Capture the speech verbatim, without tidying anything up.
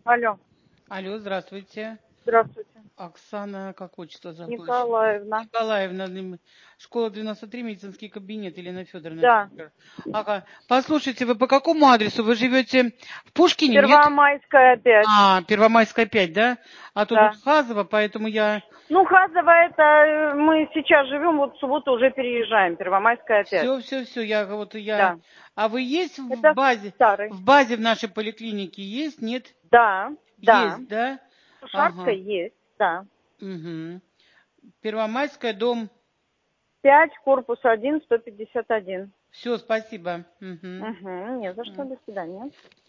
Алло. Алло, здравствуйте. Здравствуйте. Оксана, как отчество забыла? Николаевна. Николаевна, школа девяносто три, медицинский кабинет, Елена Федоровна. Да. Ага. Послушайте, вы по какому адресу? Вы живете в Пушкине, нет? Первомайская пять. А, Первомайская пять, да? А то Да. тут Хазово, поэтому я... Ну, Хазово это э, мы сейчас живем, вот в субботу уже переезжаем. Первомайская пять. Все, все, все, я вот я... Да. А вы есть в Это базе? старый. В базе в нашей поликлинике есть, нет? Да, да. Есть, да? Сушарская Ага. есть, да. Угу. Первомайская, дом... пять, корпус один, сто пятьдесят один. Все, спасибо. Угу. Угу, не за что, до свидания.